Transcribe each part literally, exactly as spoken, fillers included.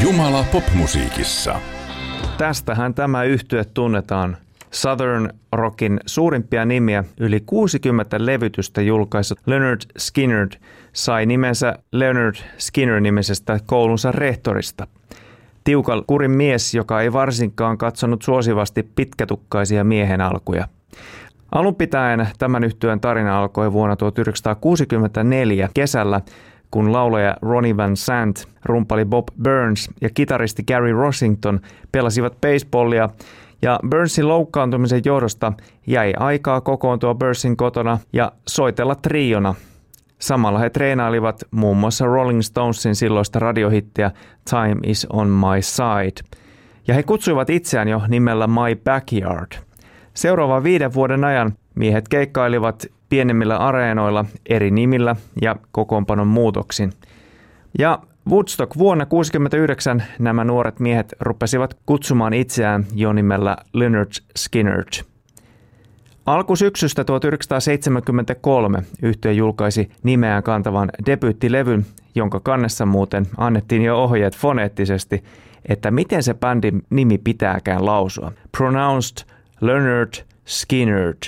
Jumala popmusiikissa. Tästähän tämä yhtye tunnetaan. Southern Rockin suurimpia nimiä, yli kuusikymmentä levytystä julkaissut Lynyrd Skynyrd sai nimensä Lynyrd Skynyrd-nimisestä koulunsa rehtorista. Tiukan kurin mies, joka ei varsinkaan katsonut suosivasti pitkätukkaisia miehen alkuja. Alun pitäen tämän yhtyeen tarina alkoi vuonna tuhatyhdeksänsataakuusikymmentäneljä kesällä, kun laulaja Ronnie Van Sant, rumpali Bob Burns ja kitaristi Gary Rossington pelasivat baseballia, ja Burnsin loukkaantumisen johdosta jäi aikaa kokoontua Burnsin kotona ja soitella triona. Samalla he treenailivat muun muassa Rolling Stonesin silloista radiohittiä Time is on my side. Ja he kutsuivat itseään jo nimellä My Backyard. Seuraavan viiden vuoden ajan miehet keikkailivat pienemmillä areenoilla eri nimillä ja kokoonpanon muutoksin. Ja Woodstock vuonna tuhatyhdeksänsataakuusikymmentäyhdeksän nämä nuoret miehet rupesivat kutsumaan itseään jo nimellä Lynyrd Skynyrd. Alkusyksystä tuhatyhdeksänsataaseitsemänkymmentäkolme yhtye julkaisi nimeään kantavan debyyttilevyn, jonka kannessa muuten annettiin jo ohjeet foneettisesti, että miten se bändin nimi pitääkään lausua. Pronounced Lynyrd Skynyrd.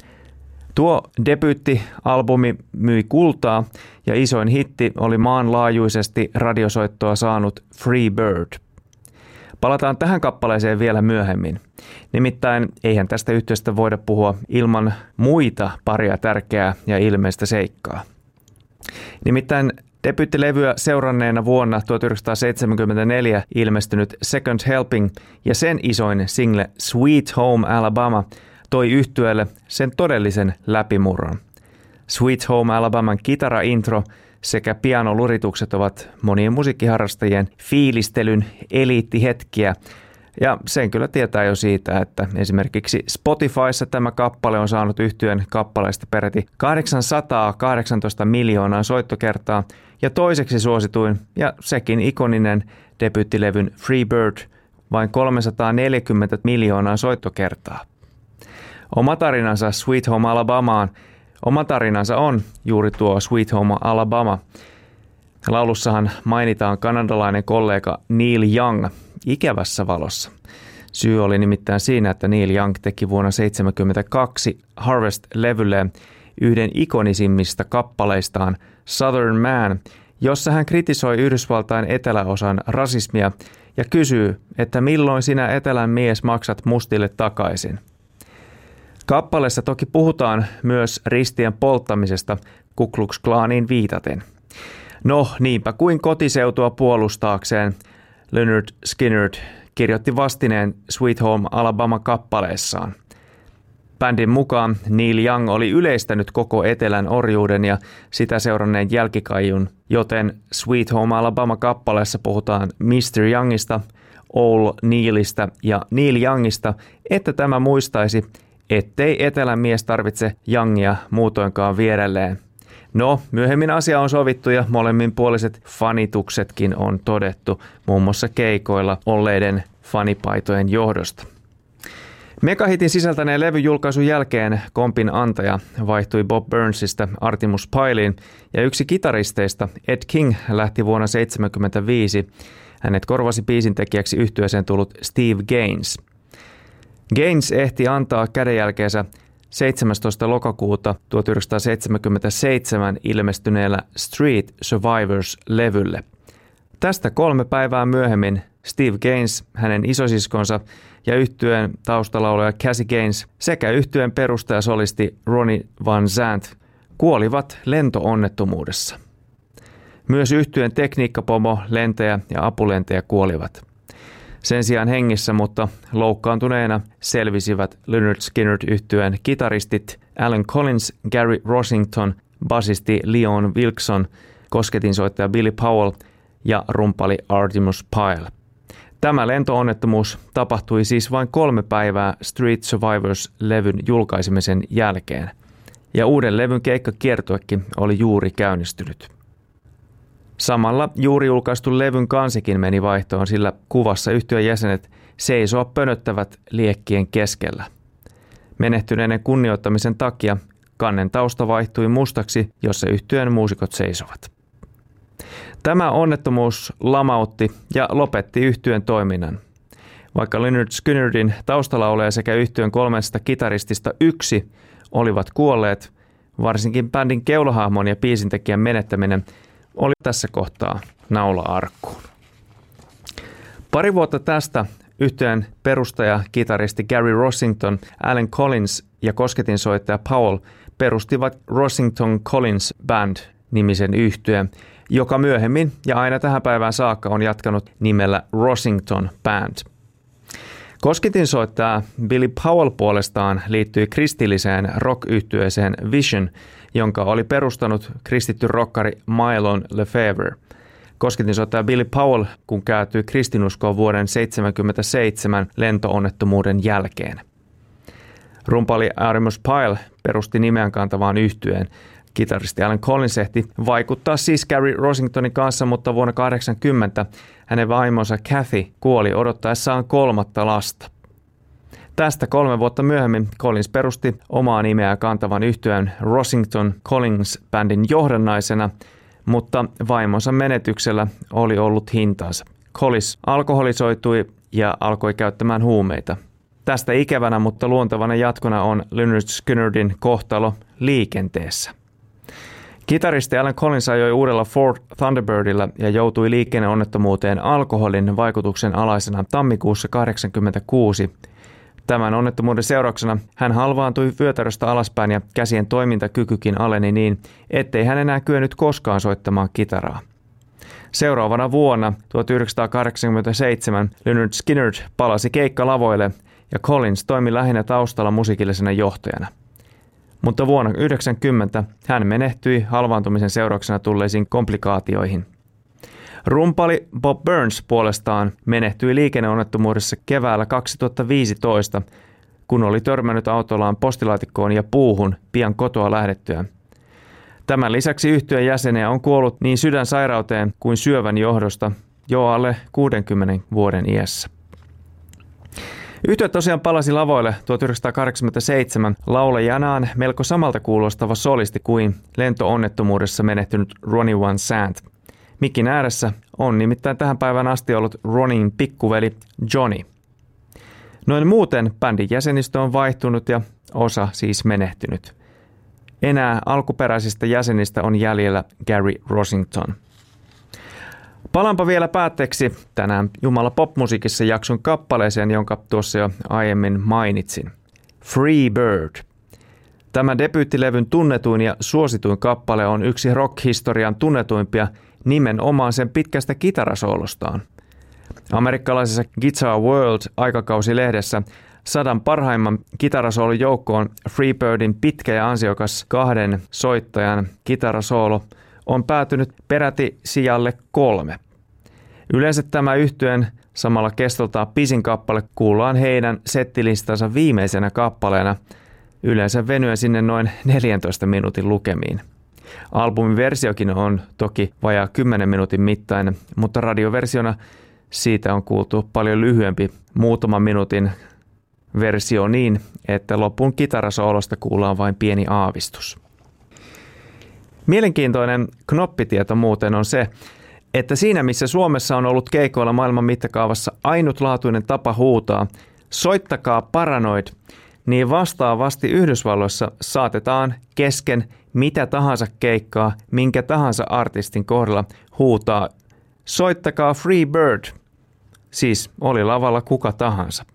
Tuo debyyttialbumi myi kultaa ja isoin hitti oli maanlaajuisesti radiosoittoa saanut Free Bird. Palataan tähän kappaleeseen vielä myöhemmin. Nimittäin eihän tästä yhtyeestä voida puhua ilman muita paria tärkeää ja ilmeistä seikkaa. Nimittäin debyyttilevyä seuranneena vuonna tuhatyhdeksänsataaseitsemänkymmentäneljä ilmestynyt Second Helping ja sen isoin single Sweet Home Alabama toi yhtyeelle sen todellisen läpimurron. Sweet Home Alabaman kitara-intro sekä pianoluritukset ovat monien musiikkiharrastajien fiilistelyn eliittihetkiä, ja sen kyllä tietää jo siitä, että esimerkiksi Spotifyssa tämä kappale on saanut yhtyeen kappaleista peräti kahdeksansataakahdeksantoista miljoonaa soittokertaa, ja toiseksi suosituin ja sekin ikoninen debyyttilevyn Free Bird vain kolmesataaneljäkymmentä miljoonaa soittokertaa. Oma tarinansa Sweet Home Alabamaan, oma tarinansa on juuri tuo Sweet Home Alabama. Laulussahan mainitaan kanadalainen kollega Neil Young ikävässä valossa. Syy oli nimittäin siinä, että Neil Young teki vuonna tuhatyhdeksänsataaseitsemänkymmentäkaksi Harvest-levylleen yhden ikonisimmista kappaleistaan Southern Man, jossa hän kritisoi Yhdysvaltain eteläosan rasismia ja kysyy, että milloin sinä etelän mies maksat mustille takaisin. Kappaleessa toki puhutaan myös ristien polttamisesta Ku Klux Klaniin viitaten. No niinpä kuin kotiseutua puolustaakseen Lynyrd Skynyrd kirjoitti vastineen Sweet Home Alabama-kappaleessaan. Bändin mukaan Neil Young oli yleistänyt koko etelän orjuuden ja sitä seuranneen jälkikaijun, joten Sweet Home Alabama-kappaleessa puhutaan mister Youngista, Ol Neilistä ja Neil Youngista, että tämä muistaisi, ettei etelän mies tarvitse Youngia muutoinkaan vierelleen. No, myöhemmin asia on sovittu ja molemminpuoliset fanituksetkin on todettu, muun muassa keikoilla olleiden fanipaitojen johdosta. Megahitin sisältäneen levyn julkaisun jälkeen kompin antaja vaihtui Bob Burnsista Artemus Pyleen ja yksi kitaristeista Ed King lähti vuonna tuhatyhdeksänsataaseitsemänkymmentäviisi. Hänet korvasi biisintekijäksi yhtyeeseen tullut Steve Gaines. Gaines ehti antaa kädenjälkeensä seitsemästoista lokakuuta tuhatyhdeksänsataaseitsemänkymmentäseitsemän ilmestyneellä Street Survivors-levylle. Tästä kolme päivää myöhemmin Steve Gaines, hänen isosiskonsa ja yhtyeen taustalaulaja Cassie Gaines sekä yhtyeen perustajasolisti Ronnie Van Sant kuolivat lentoonnettomuudessa. Myös yhtyeen tekniikkapomo, lentäjä ja apulentäjä kuolivat. Sen sijaan hengissä, mutta loukkaantuneena selvisivät Lynyrd Skynyrd-yhtyeen kitaristit Alan Collins, Gary Rossington, basisti Leon Wilkson, kosketinsoittaja Billy Powell ja rumpali Artemus Pyle. Tämä lentoonnettomuus tapahtui siis vain kolme päivää Street Survivors-levyn julkaisemisen jälkeen, ja uuden levyn keikkakiertuekin oli juuri käynnistynyt. Samalla juuri julkaistu levyn kansikin meni vaihtoon, sillä kuvassa yhtyeen jäsenet seisoa pönöttävät liekkien keskellä. Menehtyneiden kunnioittamisen takia kannen tausta vaihtui mustaksi, jossa yhtyeen muusikot seisovat. Tämä onnettomuus lamautti ja lopetti yhtyeen toiminnan. Vaikka Lynyrd Skynyrdin taustalauleja sekä yhtyeen kolmesta kitaristista yksi olivat kuolleet, varsinkin bändin keulahahmon ja biisintekijän menettäminen oli tässä kohtaa naula arkkuun. Pari vuotta tästä yhtyeen perustaja, kitaristi Gary Rossington, Allen Collins ja kosketinsoittaja Powell perustivat Rossington Collins Band-nimisen yhtyeen, joka myöhemmin ja aina tähän päivään saakka on jatkanut nimellä Rossington Band. Kosketinsoittaja Billy Powell puolestaan liittyi kristilliseen rock-yhtyeeseen Vision, jonka oli perustanut kristitty rokkari Mylon Lefevre. Kosketinsoittaja Billy Powell, kun kääntyi kristinuskoon vuoden seitsemänkymmentäseitsemän lentoonnettomuuden jälkeen. Rumpali Amos Pyle perusti nimeään kantavaan yhtyeen. Kitaristi Allen Collins ehti vaikuttaa siis Gary Rossingtonin kanssa, mutta vuonna kahdeksankymmentä hänen vaimonsa Kathy kuoli odottaessaan kolmatta lasta. Tästä kolme vuotta myöhemmin Collins perusti omaa nimeään kantavan yhtyeen Rossington Collins Bandin johdannaisena, mutta vaimonsa menetyksellä oli ollut hintansa. Collins alkoholisoitui ja alkoi käyttämään huumeita. Tästä ikävänä, mutta luontevana jatkona on Lynyrd Skynyrdin kohtalo liikenteessä. Kitaristi Allen Collins ajoi uudella Ford Thunderbirdilla ja joutui liikenneonnettomuuteen alkoholin vaikutuksen alaisena tammikuussa kahdeksankymmentäkuusi. Tämän onnettomuuden seurauksena hän halvaantui vyötäröstä alaspäin ja käsien toimintakykykin aleni niin, ettei hän enää kyennyt koskaan soittamaan kitaraa. Seuraavana vuonna tuhatyhdeksänsataakahdeksankymmentäseitsemän Lynyrd Skynyrd palasi keikkalavoille ja Collins toimi lähinnä taustalla musiikillisena johtajana. Mutta vuonna yhdeksänkymmentä hän menehtyi halvaantumisen seurauksena tulleisiin komplikaatioihin. Rumpali Bob Burns puolestaan menehtyi liikenneonnettomuudessa keväällä kaksituhattaviisitoista, kun oli törmännyt autollaan postilaatikkoon ja puuhun pian kotoa lähdettyä. Tämän lisäksi yhtyeen jäseniä on kuollut niin sydänsairauteen kuin syövän johdosta jo alle kuudenkymmenen vuoden iässä. Yhtye tosiaan palasi lavoille tuhatyhdeksänsataakahdeksankymmentäseitsemän laulajanaan melko samalta kuulostava solisti kuin lentoonnettomuudessa menehtynyt Ronnie Van Sant. Mikin ääressä on nimittäin tähän päivään asti ollut Ronin pikkuveli Johnny. Noin muuten bändin jäsenistö on vaihtunut ja osa siis menehtynyt. Enää alkuperäisistä jäsenistä on jäljellä Gary Rossington. Palaanpa vielä päätteeksi tänään Jumala popmusiikissa jakson kappaleeseen, jonka tuossa jo aiemmin mainitsin. Free Bird. Tämä debyyttilevyn tunnetuin ja suosituin kappale on yksi rock-historian tunnetuimpia nimenomaan sen pitkästä kitarasoolostaan. Amerikkalaisessa Guitar World-aikakausilehdessä sadan parhaimman kitarasoolon joukkoon Freebirdin pitkä ja ansiokas kahden soittajan kitarasoolo on päätynyt peräti sijalle kolme. Yleensä tämä yhtyeen samalla kestoltaan pisin kappale kuullaan heidän settilistansa viimeisenä kappaleena, yleensä venyen sinne noin neljäntoista minuutin lukemiin. Albumin versiokin on toki vajaa kymmenen minuutin mittainen, mutta radioversiona siitä on kuultu paljon lyhyempi, muutaman minuutin versio niin, että lopun kitarasoolosta kuullaan vain pieni aavistus. Mielenkiintoinen knoppitieto muuten on se, että siinä missä Suomessa on ollut keikoilla maailman mittakaavassa ainutlaatuinen tapa huutaa "soittakaa Paranoid", niin vastaavasti Yhdysvalloissa saatetaan kesken mitä tahansa keikkaa, minkä tahansa artistin kohdalla huutaa "soittakaa Free Bird", siis oli lavalla kuka tahansa.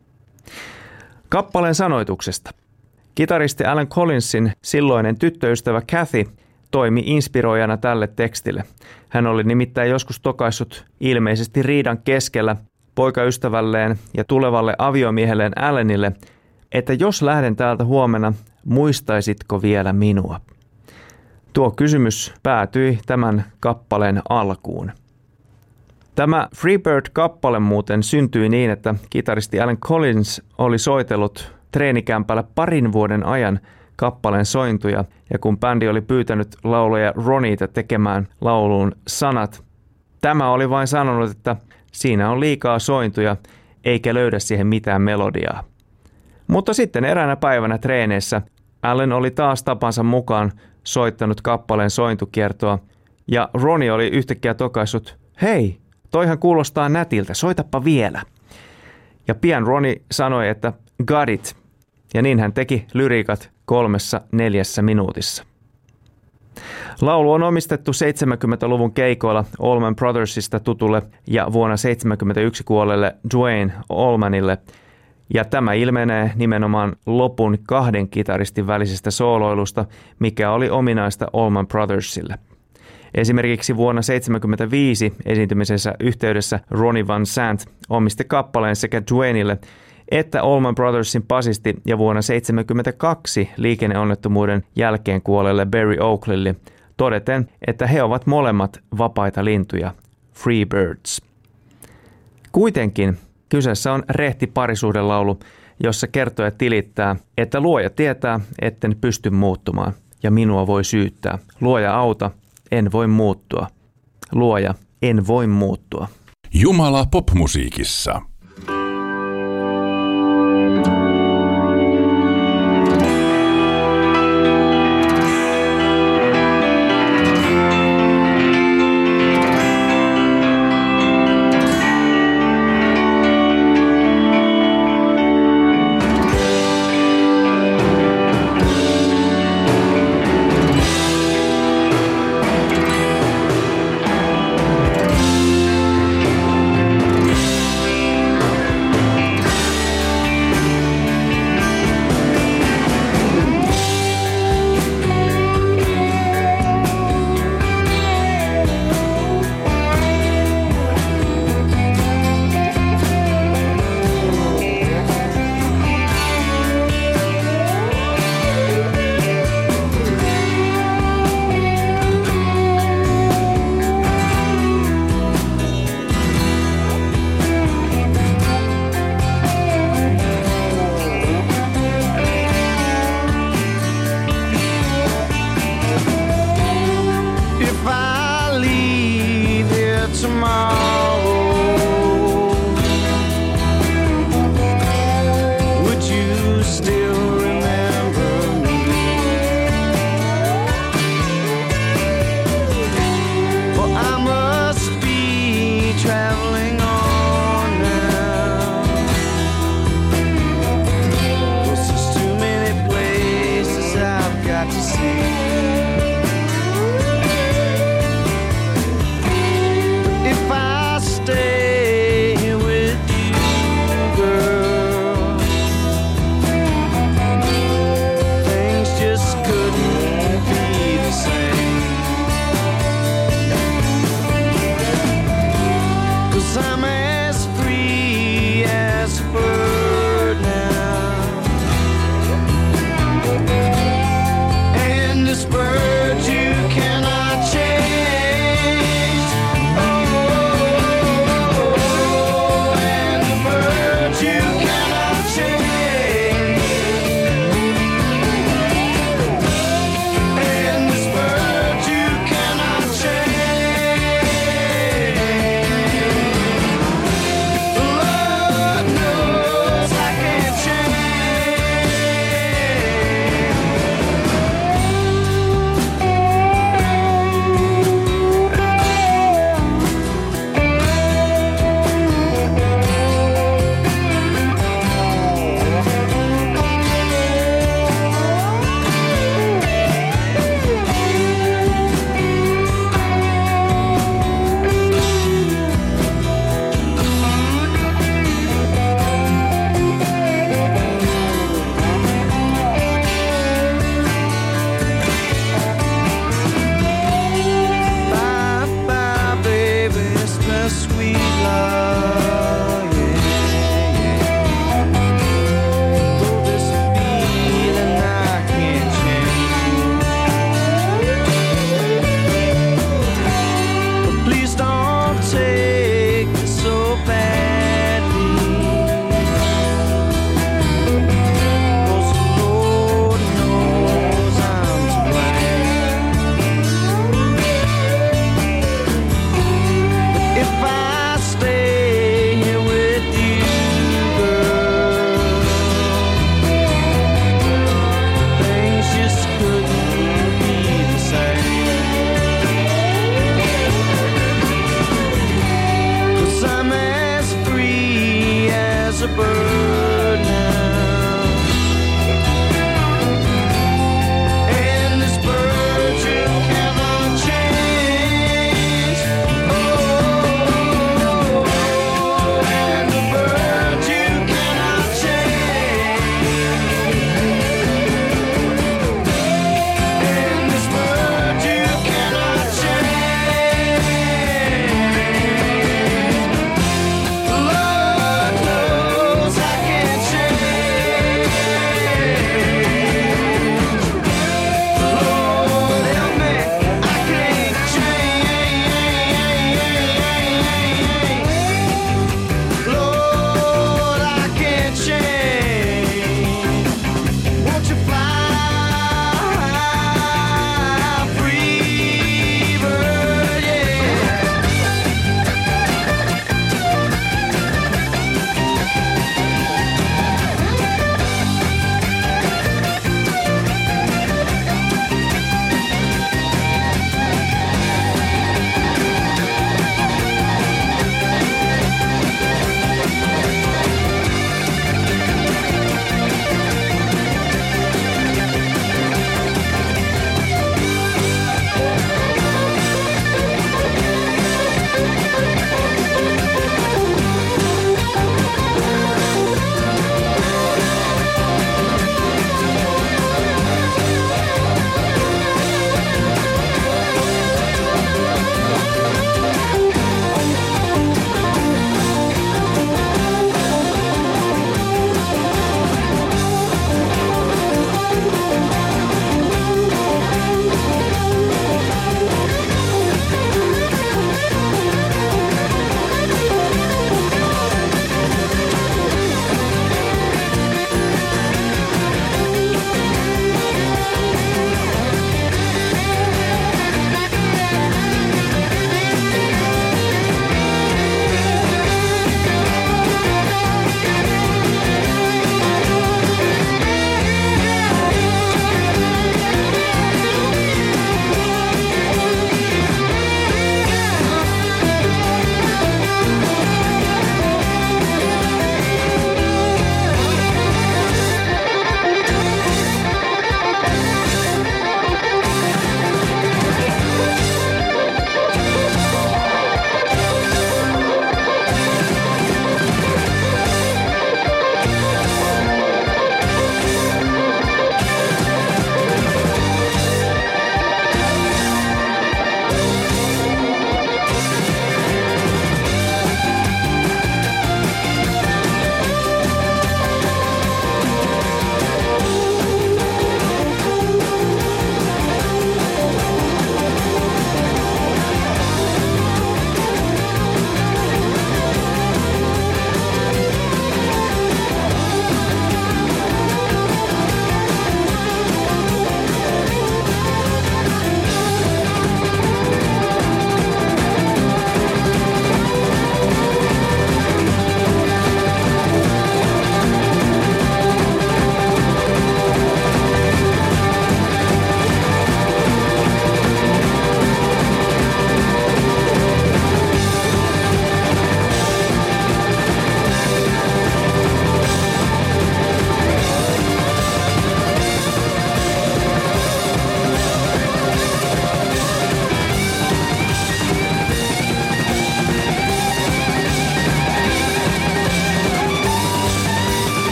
Kappaleen sanoituksesta. Kitaristi Allen Collinsin silloinen tyttöystävä Kathy toimi inspiroijana tälle tekstille. Hän oli nimittäin joskus tokaissut ilmeisesti riidan keskellä poikaystävälleen ja tulevalle aviomiehelleen Allenille, että jos lähden täältä huomenna, muistaisitko vielä minua? Tuo kysymys päätyi tämän kappaleen alkuun. Tämä Freebird-kappale muuten syntyi niin, että kitaristi Allen Collins oli soitellut treenikämpällä parin vuoden ajan kappaleen sointuja, ja kun bändi oli pyytänyt laulaja Roniita tekemään lauluun sanat, tämä oli vain sanonut, että siinä on liikaa sointuja, eikä löydä siihen mitään melodiaa. Mutta sitten eräänä päivänä treeneissä Allen oli taas tapansa mukaan soittanut kappaleen sointukiertoa, Ja Ronnie oli yhtäkkiä tokaissut, hei, toihan kuulostaa nätiltä, soitappa vielä. Ja pian Ronnie sanoi, että got it. Ja niin hän teki lyriikat kolmessa neljässä minuutissa. Laulu on omistettu seitsemänkymmentäluvun keikoilla Allman Brothersista tutulle ja vuonna seitsemänkymmentäyksi kuolleelle Duane Allmanille. Ja tämä ilmenee nimenomaan lopun kahden kitaristin välisestä sooloilusta, mikä oli ominaista Allman Brothersille. Esimerkiksi vuonna seitsemänkymmentäviisi esiintymisessä yhteydessä Ronnie Van Sant omisti kappaleen sekä Duanelle että Allman Brothersin basisti ja vuonna seitsemänkymmentäkaksi liikenneonnettomuuden jälkeen kuolleelle Barry Oakleylle todeten, että he ovat molemmat vapaita lintuja, free birds. Kuitenkin kyseessä on rehti parisuhdelaulu, jossa kertoja tilittää, että luoja tietää, etten pysty muuttumaan ja minua voi syyttää. Luoja auta, en voi muuttua. Luoja, en voi muuttua. Jumala popmusiikissa. a bird.